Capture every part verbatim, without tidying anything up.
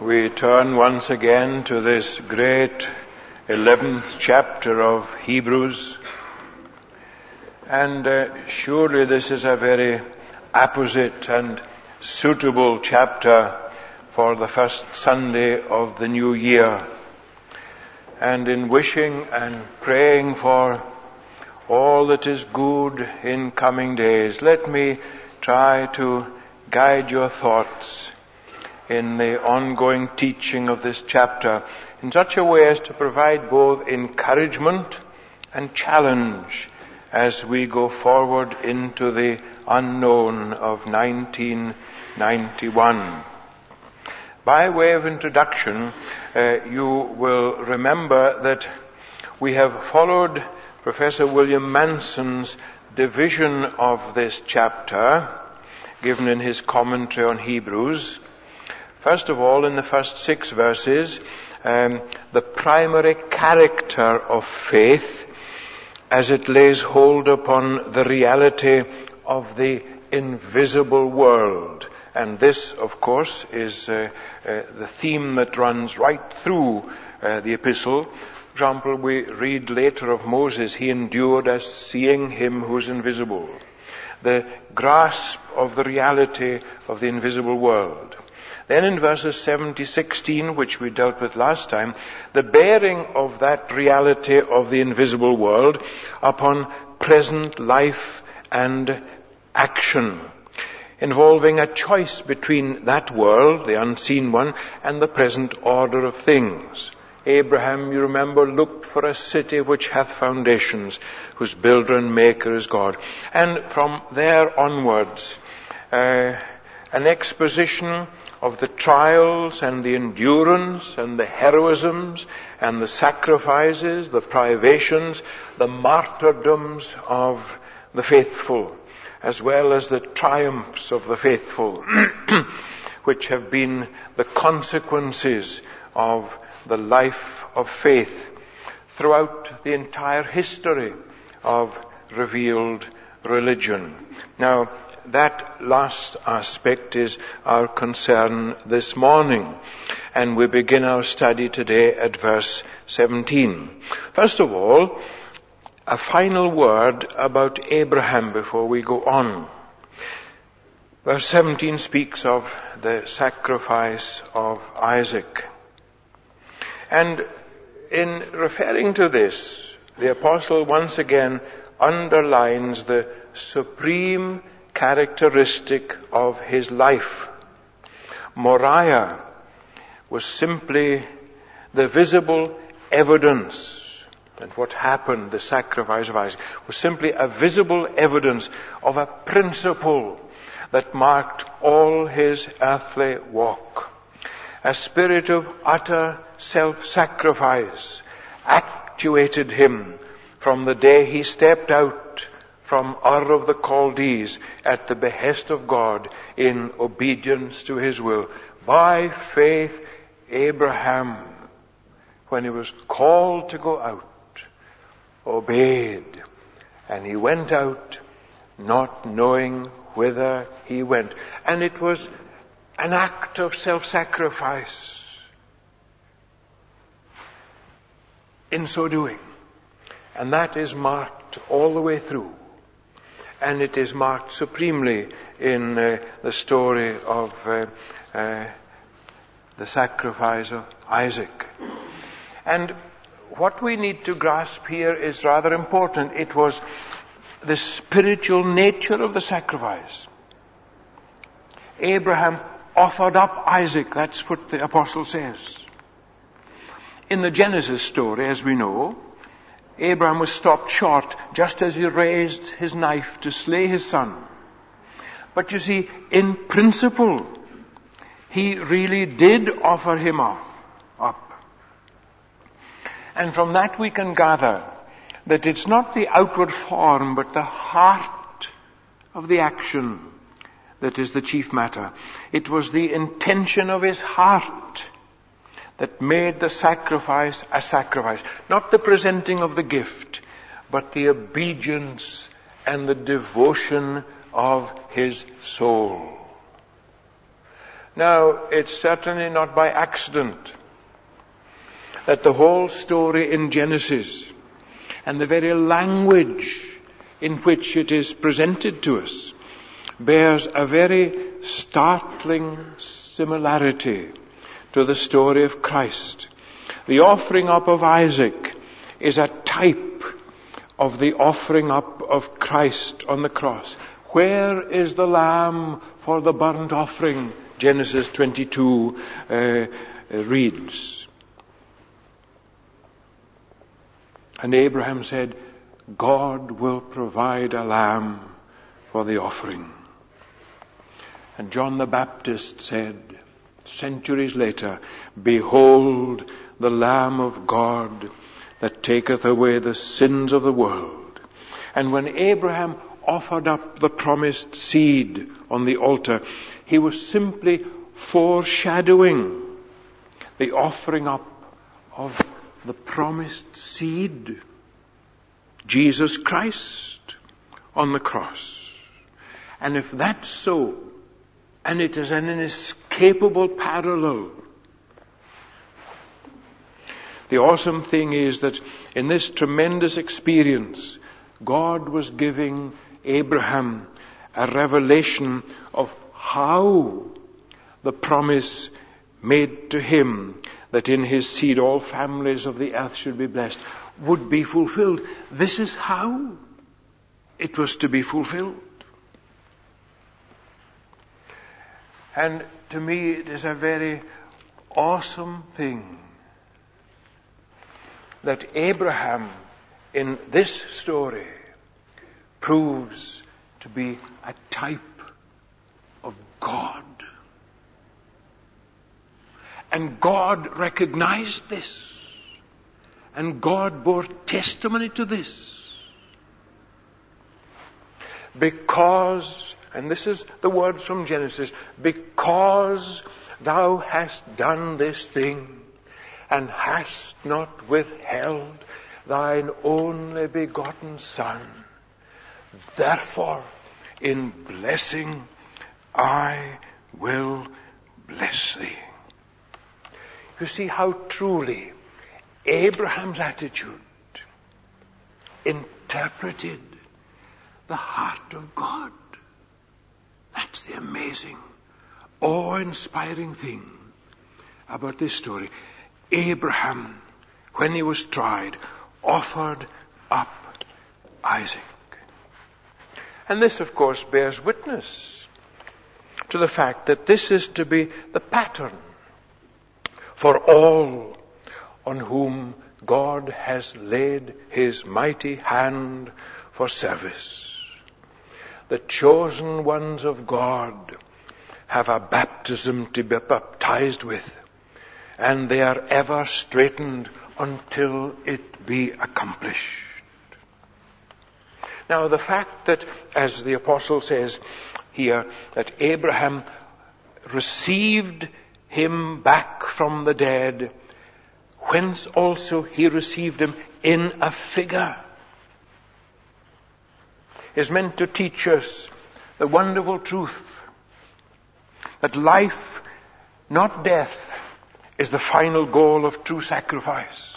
We turn once again to this great eleventh chapter of Hebrews. And uh, surely this is a very apposite and suitable chapter for the first Sunday of the new year. And in wishing and praying for all that is good in coming days, let me try to guide your thoughts in the ongoing teaching of this chapter in such a way as to provide both encouragement and challenge as we go forward into the unknown of nineteen ninety-one. By way of introduction, uh, you will remember that we have followed Professor William Manson's division of this chapter, given in his commentary on Hebrews. First of all, in the first six verses, um, the primary character of faith as it lays hold upon the reality of the invisible world. And this, of course, is uh, uh, the theme that runs right through uh, the epistle. For example, we read later of Moses, he endured as seeing him who is invisible. The grasp of the reality of the invisible world. Then in verses seven to sixteen, which we dealt with last time, the bearing of that reality of the invisible world upon present life and action, involving a choice between that world, the unseen one, and the present order of things. Abraham, you remember, looked for a city which hath foundations, whose builder and maker is God. And from there onwards, uh, an exposition of the trials and the endurance and the heroisms and the sacrifices, the privations, the martyrdoms of the faithful, as well as the triumphs of the faithful, which have been the consequences of the life of faith throughout the entire history of revealed religion. Now, that last aspect is our concern this morning, and we begin our study today at verse seventeen. First of all, a final word about Abraham before we go on. Verse seventeen speaks of the sacrifice of Isaac. And in referring to this, the apostle once again underlines the supreme characteristic of his life. Moriah was simply the visible evidence, and what happened, the sacrifice of Isaac, was simply a visible evidence of a principle that marked all his earthly walk. A spirit of utter self-sacrifice actuated him from the day he stepped out from Ur of the Chaldees at the behest of God in obedience to his will. By faith, Abraham, when he was called to go out, obeyed. And he went out not knowing whither he went. And it was an act of self-sacrifice in so doing. And that is marked all the way through. And it is marked supremely in uh, the story of uh, uh, the sacrifice of Isaac. And what we need to grasp here is rather important. It was the spiritual nature of the sacrifice. Abraham offered up Isaac. That's what the apostle says. In the Genesis story, as we know, Abraham was stopped short just as he raised his knife to slay his son. But you see, in principle, he really did offer him off, up. And from that we can gather that it's not the outward form, but the heart of the action that is the chief matter. It was the intention of his heart that made the sacrifice a sacrifice. Not the presenting of the gift, but the obedience and the devotion of his soul. Now, it's certainly not by accident that the whole story in Genesis and the very language in which it is presented to us bears a very startling similarity to the story of Christ. The offering up of Isaac is a type of the offering up of Christ on the cross. Where is the lamb for the burnt offering? Genesis twenty-two uh, reads. And Abraham said, God will provide a lamb for the offering. And John the Baptist said, centuries later, behold the Lamb of God that taketh away the sins of the world. And when Abraham offered up the promised seed on the altar, he was simply foreshadowing the offering up of the promised seed, Jesus Christ on the cross. And if that's so, and it is an inescapable parallel, the awesome thing is that in this tremendous experience, God was giving Abraham a revelation of how the promise made to him that in his seed all families of the earth should be blessed would be fulfilled. This is how it was to be fulfilled. And to me it is a very awesome thing that Abraham in this story proves to be a type of God. And God recognized this. And God bore testimony to this. Because, and this is the words from Genesis, because thou hast done this thing, and hast not withheld thine only begotten Son, therefore in blessing I will bless thee. You see how truly Abraham's attitude interpreted the heart of God. That's the amazing, awe-inspiring thing about this story. Abraham, when he was tried, offered up Isaac. And this, of course, bears witness to the fact that this is to be the pattern for all on whom God has laid his mighty hand for service. The chosen ones of God have a baptism to be baptized with, and they are ever straightened until it be accomplished. Now, the fact that, as the apostle says here, that Abraham received him back from the dead, whence also he received him in a figure, is meant to teach us the wonderful truth that life, not death, is the final goal of true sacrifice.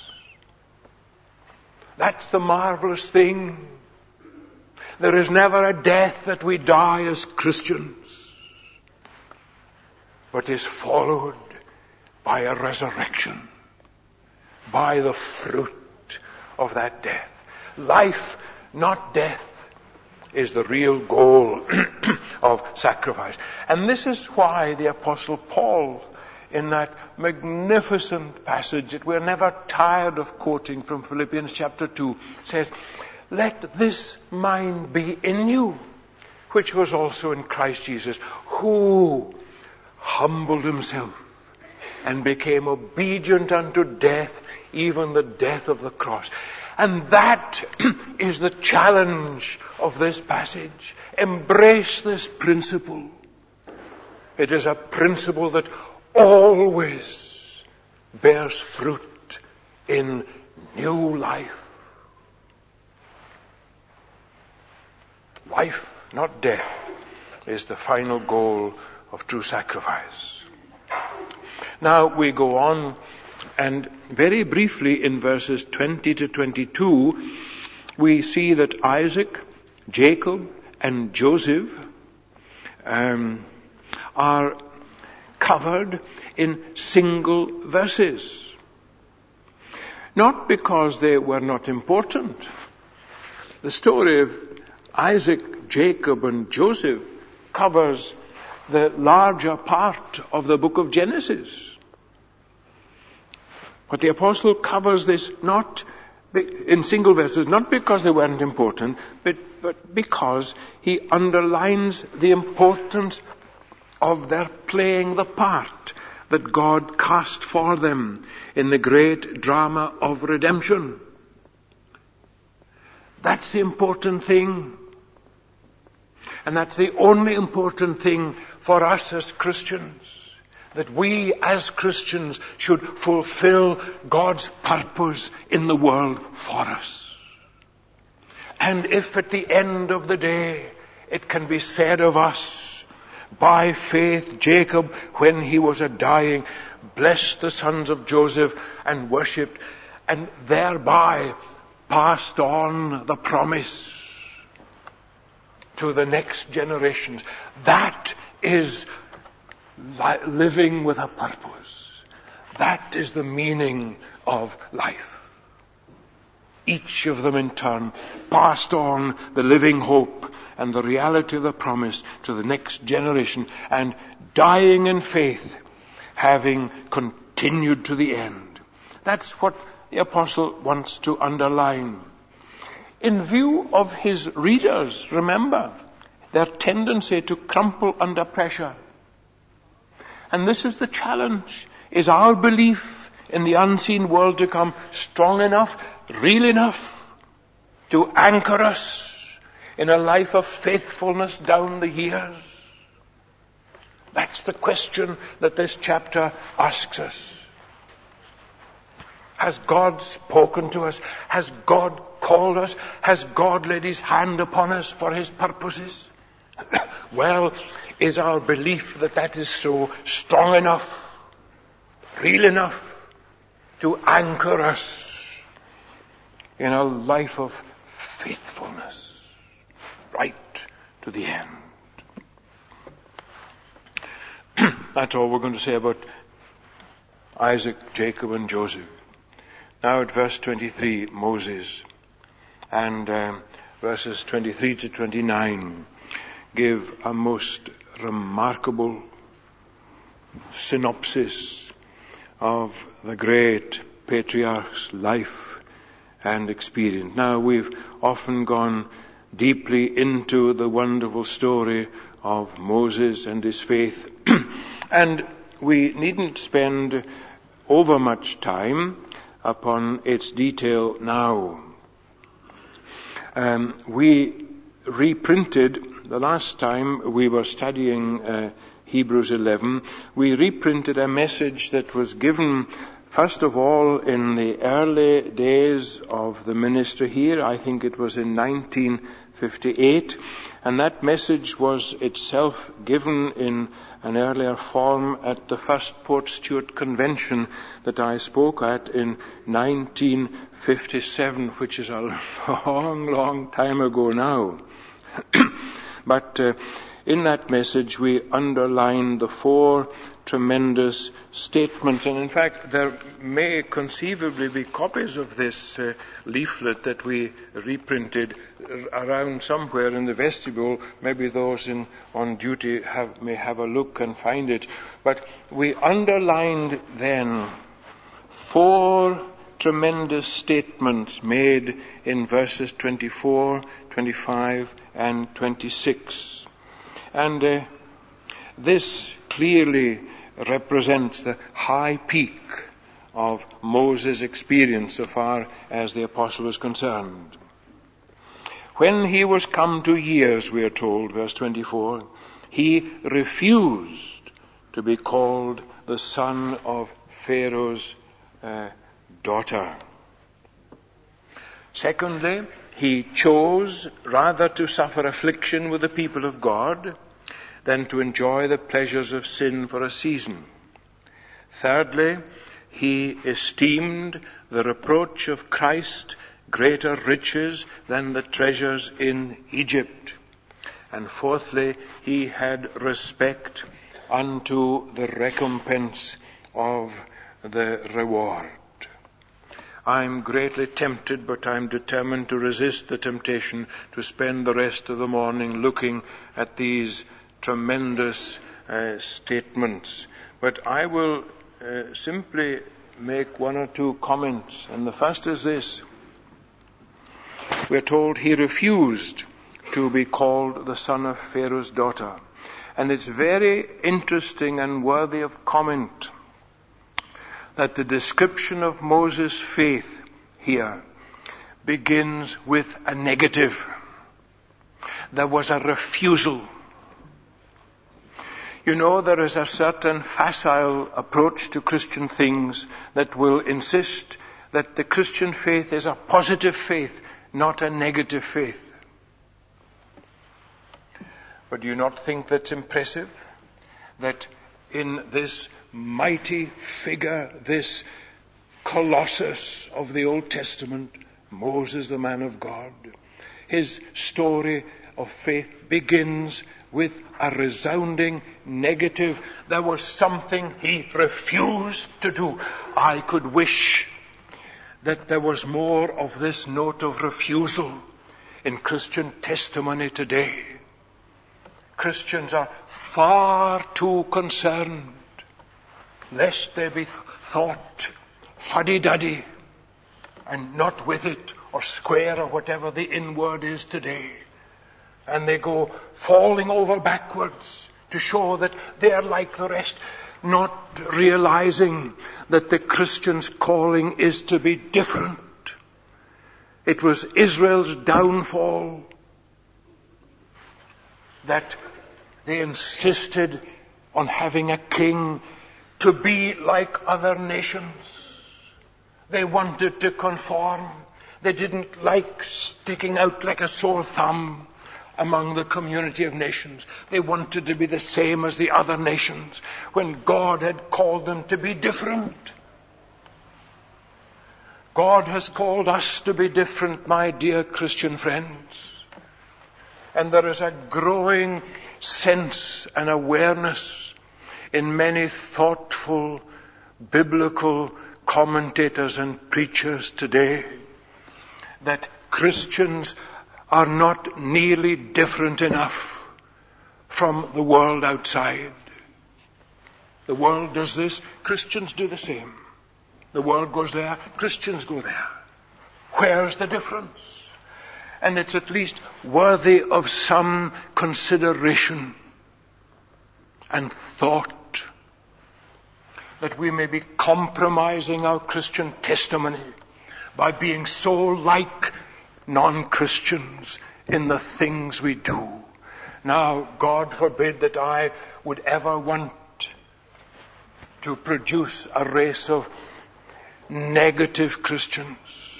That's the marvelous thing. There is never a death that we die as Christians, but is followed by a resurrection, by the fruit of that death. Life, not death, is the real goal of sacrifice. And this is why the Apostle Paul, in that magnificent passage that we're never tired of quoting from Philippians chapter two, says, let this mind be in you, which was also in Christ Jesus, who humbled himself and became obedient unto death, even the death of the cross. And that is the challenge of this passage. Embrace this principle. It is a principle that always bears fruit in new life. Life, not death, is the final goal of true sacrifice. Now we go on, and very briefly in verses twenty to twenty-two, we see that Isaac, Jacob, and Joseph um, are covered in single verses. Not because they were not important. The story of Isaac, Jacob, and Joseph covers the larger part of the book of Genesis. But the apostle covers this not in single verses, not because they weren't important, but, but because he underlines the importance of their playing the part that God cast for them in the great drama of redemption. That's the important thing. And that's the only important thing for us as Christians. That we as Christians should fulfill God's purpose in the world for us. And if at the end of the day it can be said of us, by faith Jacob, when he was a dying, blessed the sons of Joseph and worshipped, and thereby passed on the promise to the next generations. That is li- living with a purpose. That is the meaning of life. Each of them in turn passed on the living hope and the reality of the promise to the next generation, and dying in faith, having continued to the end. That's what the apostle wants to underline. In view of his readers, remember, their tendency to crumple under pressure. And this is the challenge. Is our belief in the unseen world to come strong enough, real enough, to anchor us in a life of faithfulness down the years? That's the question that this chapter asks us. Has God spoken to us? Has God called us? Has God laid his hand upon us for his purposes? Well, is our belief that that is so strong enough, real enough, to anchor us in a life of faithfulness right to the end? That's all we're going to say about Isaac, Jacob, and Joseph. Now at verse twenty-three, Moses, and um, verses twenty-three to twenty-nine give a most remarkable synopsis of the great patriarch's life and experience. Now, we've often gone deeply into the wonderful story of Moses and his faith, and we needn't spend over much time upon its detail now. Um, we reprinted, the last time we were studying uh, Hebrews eleven, we reprinted a message that was given first of all in the early days of the ministry here. I think it was in nineteen fifty-eight, and that message was itself given in an earlier form at the first Port Stewart Convention that I spoke at in nineteen fifty-seven, which is a long, long time ago now. But uh, in that message we underlined the four tremendous statements, and in fact there may conceivably be copies of this uh, leaflet that we reprinted around somewhere in the vestibule. Maybe those in on duty have, may have a look and find it. But we underlined then four tremendous statements made in verses twenty-four, twenty-five, and twenty-six. And uh, this clearly represents the high peak of Moses' experience so far as the apostle is concerned. When he was come to years, we are told, verse twenty-four, he refused to be called the son of Pharaoh's uh, daughter. Secondly, he chose rather to suffer affliction with the people of God than to enjoy the pleasures of sin for a season. Thirdly, he esteemed the reproach of Christ greater riches than the treasures in Egypt. And fourthly, he had respect unto the recompense of the reward. I'm greatly tempted, but I'm determined to resist the temptation to spend the rest of the morning looking at these tremendous uh, statements. But I will uh, simply make one or two comments. And the first is this. We're told he refused to be called the son of Pharaoh's daughter. And it's very interesting and worthy of comment that the description of Moses' faith here begins with a negative. There was a refusal. You know, there is a certain facile approach to Christian things that will insist that the Christian faith is a positive faith, not a negative faith. But do you not think that's impressive? That in this mighty figure, this colossus of the Old Testament, Moses, the man of God, his story of faith begins with a resounding negative. There was something he refused to do. I could wish that there was more of this note of refusal in Christian testimony today. Christians are far too concerned lest they be thought fuddy-duddy and not with it or square or whatever the inward is today. And they go falling over backwards to show that they are like the rest, not realizing that the Christian's calling is to be different. It was Israel's downfall that they insisted on having a king to be like other nations. They wanted to conform. They didn't like sticking out like a sore thumb among the community of nations. They wanted to be the same as the other nations when God had called them to be different. God has called us to be different, my dear Christian friends. And there is a growing sense and awareness in many thoughtful biblical commentators and preachers today that Christians are not nearly different enough from the world outside. The world does this, Christians do the same. The world goes there, Christians go there. Where's the difference? And it's at least worthy of some consideration and thought that we may be compromising our Christian testimony by being so like non-Christians in the things we do. Now, God forbid that I would ever want to produce a race of negative Christians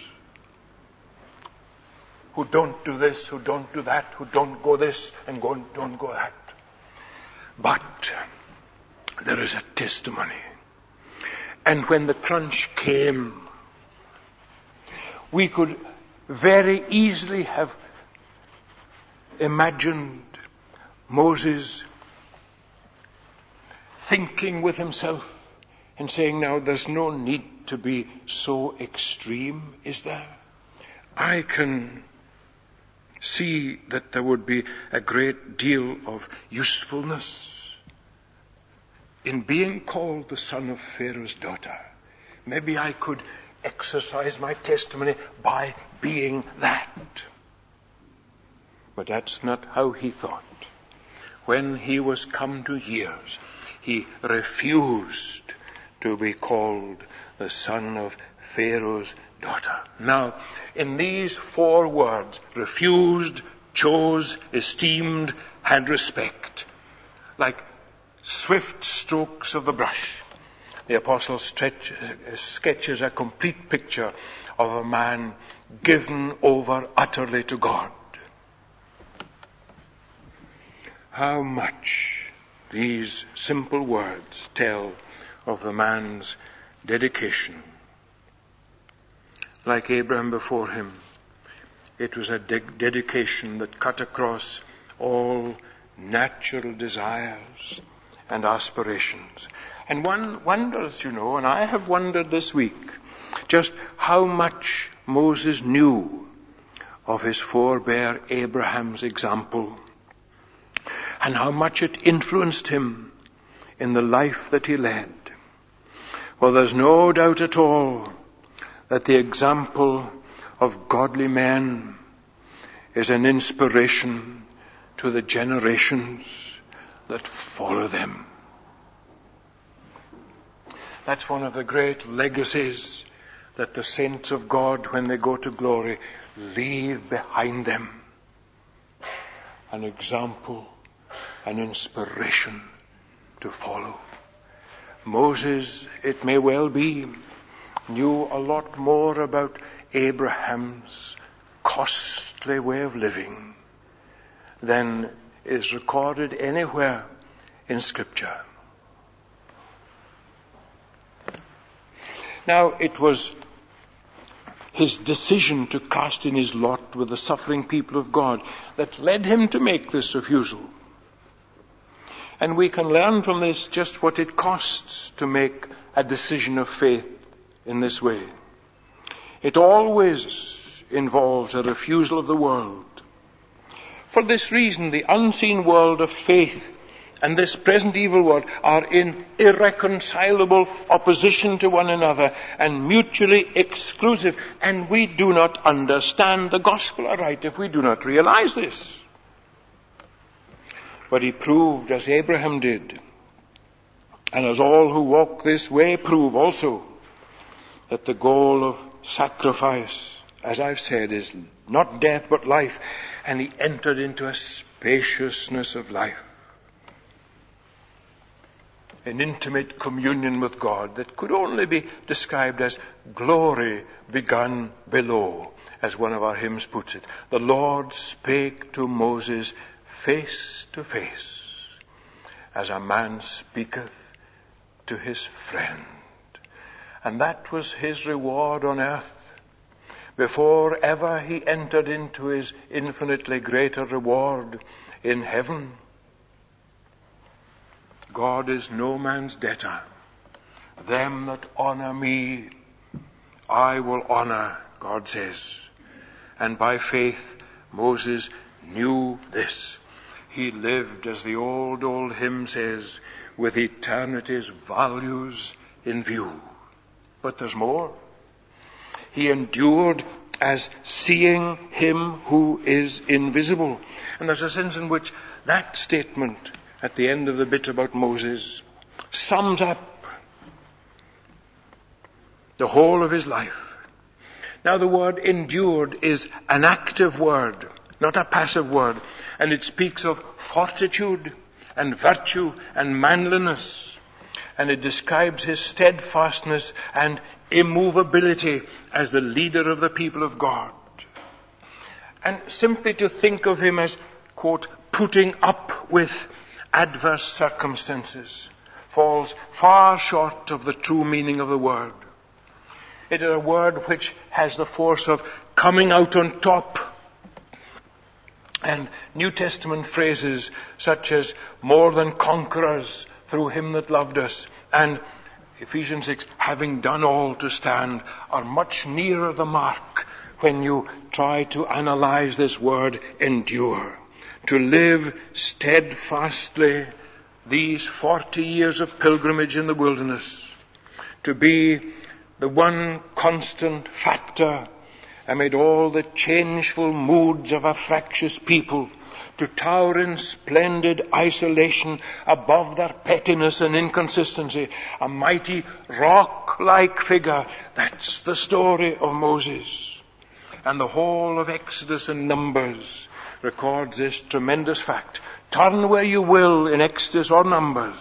who don't do this, who don't do that, who don't go this and go, don't go that. But there is a testimony. And when the crunch came, we could very easily have imagined Moses thinking with himself and saying, now there's no need to be so extreme, is there? I can see that there would be a great deal of usefulness in being called the son of Pharaoh's daughter. Maybe I could exercise my testimony by being that. But that's not how he thought. When he was come to years, he refused to be called the son of Pharaoh's daughter. Now, in these four words, refused, chose, esteemed, had respect, like swift strokes of the brush, the apostle stretch, uh, sketches a complete picture of a man given over utterly to God. How much these simple words tell of the man's dedication. Like Abraham before him, it was a de- dedication that cut across all natural desires and aspirations. And one wonders, you know, and I have wondered this week, just how much Moses knew of his forebear Abraham's example, and how much it influenced him in the life that he led. Well, there's no doubt at all that the example of godly men is an inspiration to the generations that follow them. That's one of the great legacies that the saints of God, when they go to glory, leave behind them. An example, an inspiration to follow. Moses, it may well be, knew a lot more about Abraham's costly way of living than is recorded anywhere in Scripture. Now, it was his decision to cast in his lot with the suffering people of God that led him to make this refusal. And we can learn from this just what it costs to make a decision of faith in this way. It always involves a refusal of the world. For this reason, the unseen world of faith and this present evil world are in irreconcilable opposition to one another and mutually exclusive. And we do not understand the gospel aright if we do not realize this. But he proved, as Abraham did, and as all who walk this way prove also, that the goal of sacrifice, as I've said, is not death but life. And he entered into a spaciousness of life, an intimate communion with God that could only be described as glory begun below, as one of our hymns puts it. The Lord spake to Moses face to face, as a man speaketh to his friend. And that was his reward on earth, before ever he entered into his infinitely greater reward in heaven. God is no man's debtor. Them that honor me, I will honor, God says. And by faith, Moses knew this. He lived, as the old, old hymn says, with eternity's values in view. But there's more. He endured as seeing him who is invisible. And there's a sense in which that statement at the end of the bit about Moses sums up the whole of his life. Now, the word endured is an active word, not a passive word. And it speaks of fortitude and virtue and manliness. And it describes his steadfastness and immovability as the leader of the people of God. And simply to think of him as, quote, putting up with adverse circumstances falls far short of the true meaning of the word. It is a word which has the force of coming out on top. And New Testament phrases such as more than conquerors through him that loved us, and Ephesians six, having done all to stand, are much nearer the mark when you try to analyze this word endure. To live steadfastly these forty years of pilgrimage in the wilderness, to be the one constant factor amid all the changeful moods of a fractious people, to tower in splendid isolation above their pettiness and inconsistency, a mighty rock-like figure. That's the story of Moses. And the whole of Exodus and Numbers records this tremendous fact. Turn where you will in Exodus or Numbers,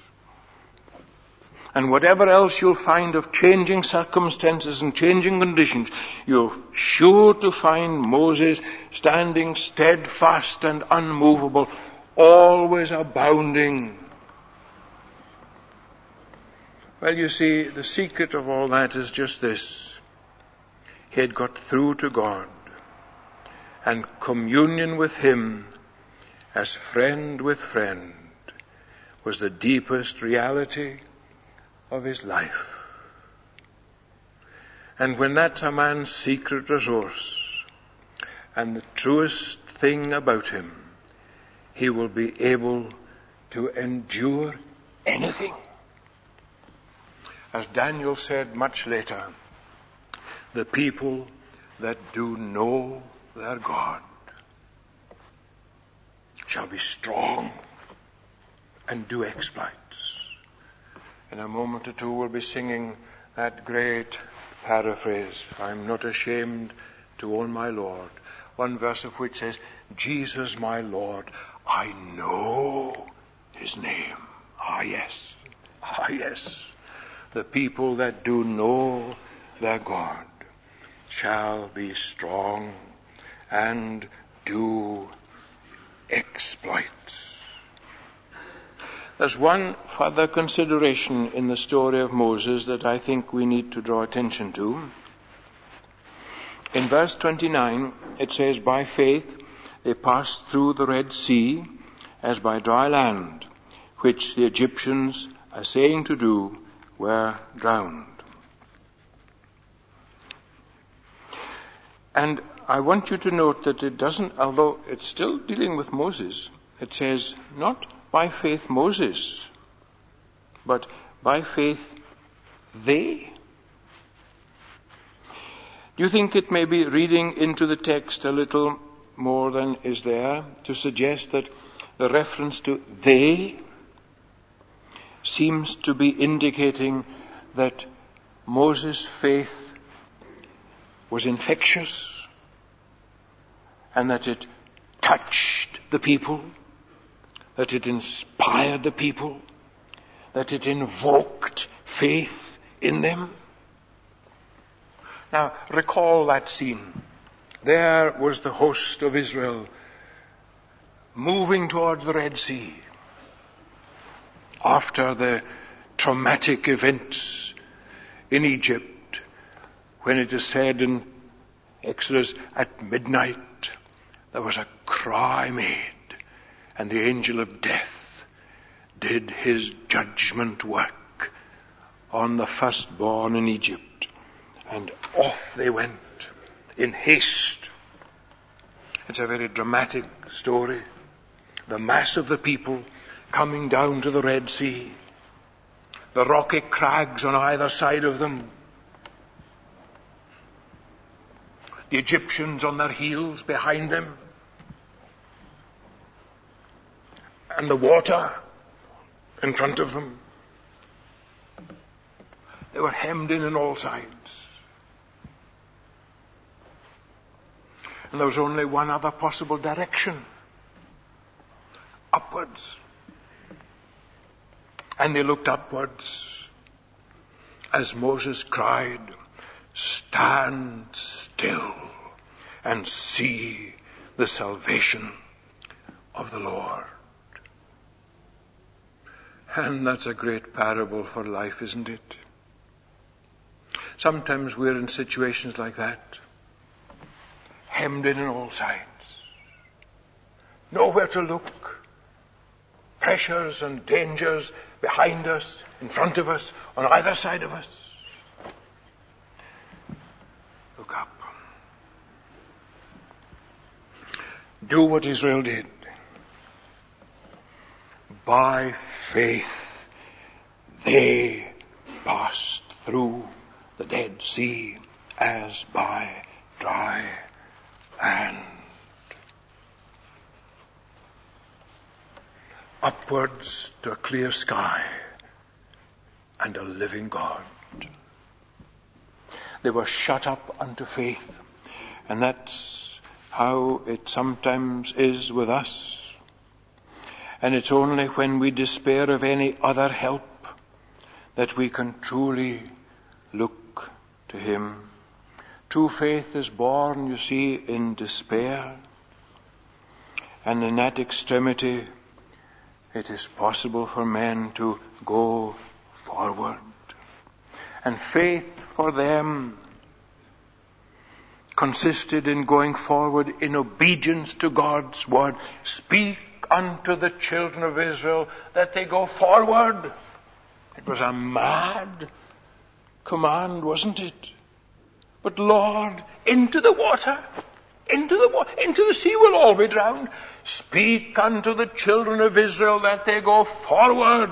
and whatever else you'll find of changing circumstances and changing conditions, you're sure to find Moses standing steadfast and unmovable, always abounding Well, you see, the secret of all that is just this. He had got through to God, and communion with Him as friend with friend was the deepest reality of his life. And when that's a man's secret resource and the truest thing about him, he will be able to endure anything. As Daniel said much later, the people that do know their God shall be strong and do exploits. In a moment or two we'll be singing that great paraphrase, I'm not ashamed to own my Lord. One verse of which says, Jesus my Lord, I know His name. Ah yes, ah yes. The people that do know their God shall be strong and do exploits. There's one further consideration in the story of Moses that I think we need to draw attention to. In verse twenty-nine, it says, by faith they passed through the Red Sea as by dry land, which the Egyptians, essaying to do, were drowned. And I want you to note that it doesn't, although it's still dealing with Moses, it says not by faith Moses, but by faith they. Do you think it may be reading into the text a little more than is there to suggest that the reference to they seems to be indicating that Moses' faith was infectious and that it touched the people, that it inspired the people, that it invoked faith in them? Now, recall that scene. There was the host of Israel moving towards the Red Sea after the traumatic events in Egypt, when it is said in Exodus, at midnight there was a cry made, and the angel of death did his judgment work on the firstborn in Egypt. And off they went in haste. It's a very dramatic story. The mass of the people coming down to the Red Sea. The rocky crags on either side of them. The Egyptians on their heels behind them. And the water in front of them. They were hemmed in on all sides. And there was only one other possible direction. Upwards. And they looked upwards as Moses cried, stand still and see the salvation of the Lord. And that's a great parable for life, isn't it? Sometimes we're in situations like that, hemmed in on all sides, nowhere to look, pressures and dangers behind us, in front of us, on either side of us. Look up. Do what Israel did. By faith they passed through the Dead Sea as by dry land. Upwards to a clear sky and a living God. They were shut up unto faith, and that's how it sometimes is with us. And it's only when we despair of any other help that we can truly look to Him. True faith is born, you see, in despair. And in that extremity, it is possible for men to go forward. And faith for them consisted in going forward in obedience to God's word. Speak unto the children of Israel that they go forward. It was a mad command, wasn't it? But Lord, into the water, into the water, into the sea we'll all be drowned. Speak unto the children of Israel that they go forward.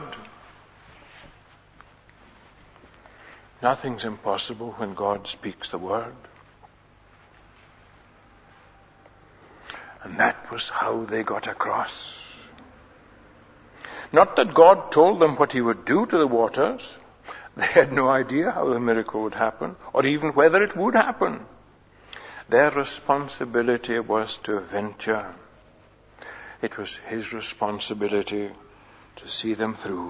Nothing's impossible when God speaks the word. And that was how they got across. Not that God told them what he would do to the waters. They had no idea how the miracle would happen, or even whether it would happen. Their responsibility was to venture. It was his responsibility to see them through.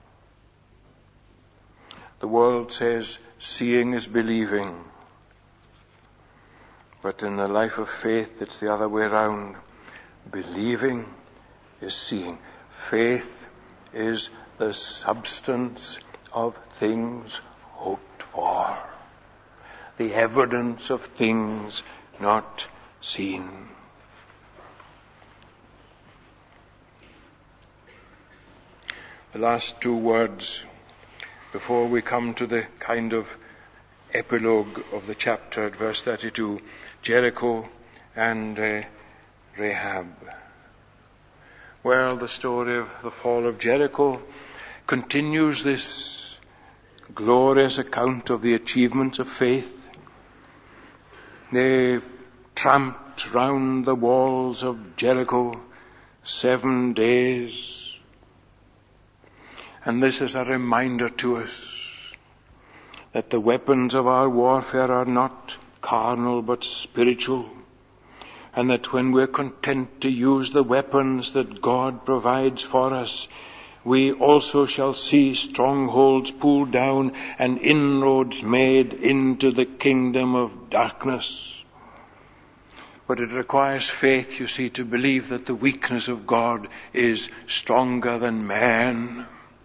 The world says seeing is believing. But in the life of faith, it's the other way around. Believing is seeing. Faith is the substance of things hoped for. The evidence of things not seen. The last two words before we come to the kind of epilogue of the chapter at verse thirty-two, Jericho and uh, Rahab. Well, the story of the fall of Jericho continues this glorious account of the achievements of faith. They tramped round the walls of Jericho seven days. And this is a reminder to us that the weapons of our warfare are not carnal but spiritual, and that when we're content to use the weapons that God provides for us, we also shall see strongholds pulled down and inroads made into the kingdom of darkness. But it requires faith, you see, to believe that the weakness of God is stronger than man.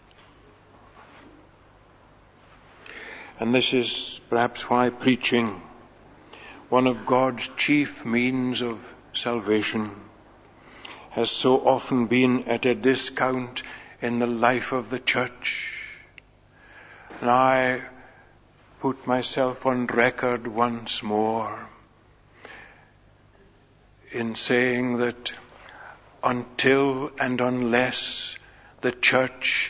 And this is perhaps why preaching, one of God's chief means of salvation, has so often been at a discount in the life of the church. And I put myself on record once more in saying that until and unless the church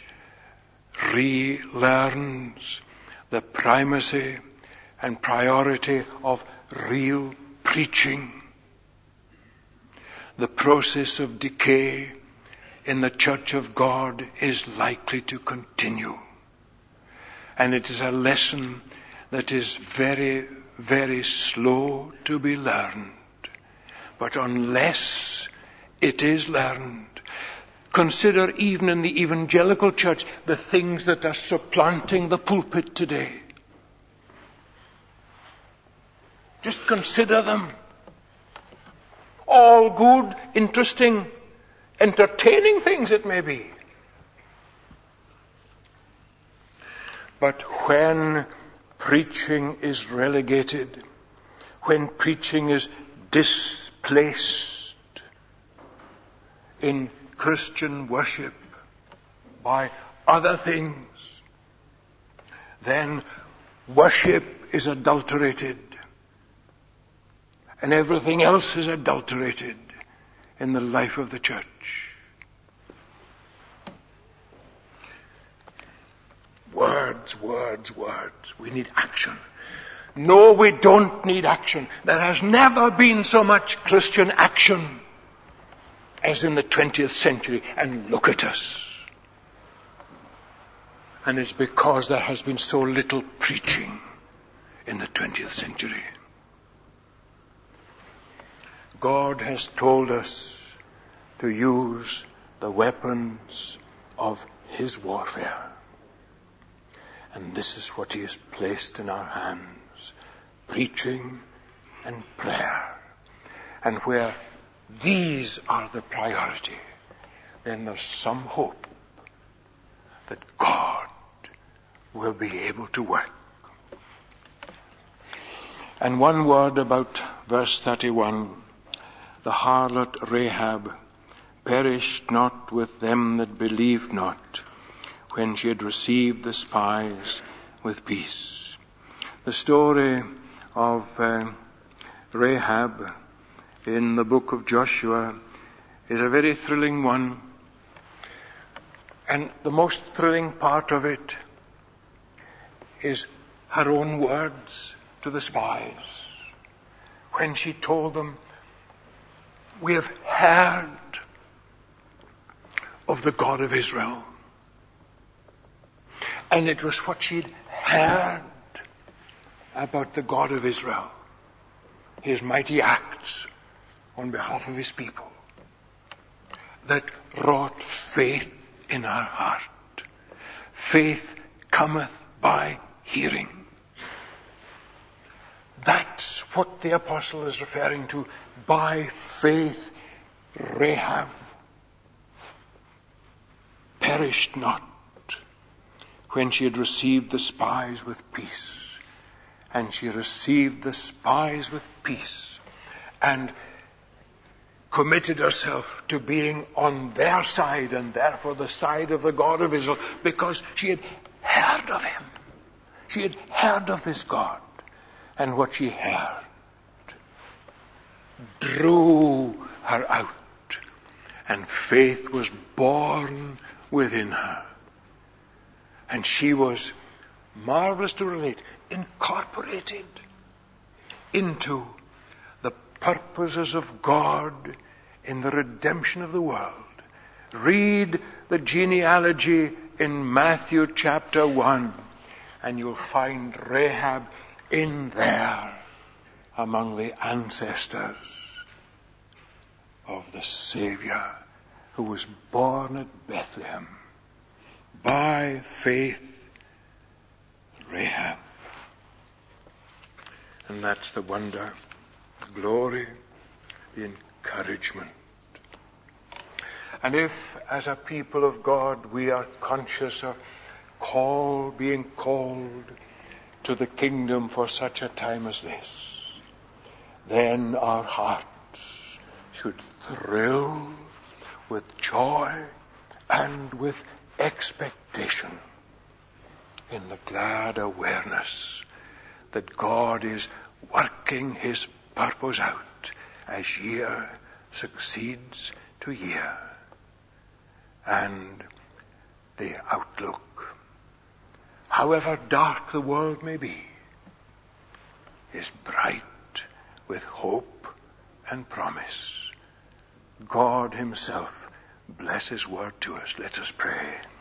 relearns the primacy and priority of real preaching, the process of decay in the church of God is likely to continue. And it is a lesson that is very, very slow to be learned. But unless it is learned, consider even in the evangelical church the things that are supplanting the pulpit today. Just consider them. All good, interesting, entertaining things it may be. But when preaching is relegated, when preaching is displaced in Christian worship by other things, then worship is adulterated, and everything else is adulterated in the life of the church. Words, words, words. We need action. No, we don't need action. There has never been so much Christian action as in the twentieth century. And look at us. And it's because there has been so little preaching in the twentieth century. God has told us to use the weapons of his warfare. And this is what he has placed in our hands. Preaching and prayer. And where these are the priority, then there's some hope that God will be able to work And one word about verse thirty-one. The harlot Rahab perished not with them that believed not, when she had received the spies with peace. The story of uh, Rahab in the book of Joshua is a very thrilling one. And the most thrilling part of it is her own words to the spies, when she told them, "We have heard of the God of Israel." And it was what she'd heard about the God of Israel, his mighty acts on behalf of his people, that wrought faith in her heart. Faith cometh by hearing. That's what the apostle is referring to. By faith, Rahab perished not, when she had received the spies with peace. And she received the spies with peace, and committed herself to being on their side, and therefore the side of the God of Israel, because she had heard of him. She had heard of this God. And what she heard drew her out, and faith was born within her. And she was, marvelous to relate, incorporated into the purposes of God in the redemption of the world. Read the genealogy in Matthew chapter one, and you'll find Rahab in there among the ancestors of the Savior who was born at Bethlehem. By faith, Rahab. And that's the wonder, the glory, the encouragement. And if, as a people of God, we are conscious of call, being called to the kingdom for such a time as this, then our hearts should thrill with joy and with expectation in the glad awareness that God is working his purpose out as year succeeds to year. And the outlook, however dark the world may be, is bright with hope and promise. God himself bless his word to us. Let us pray.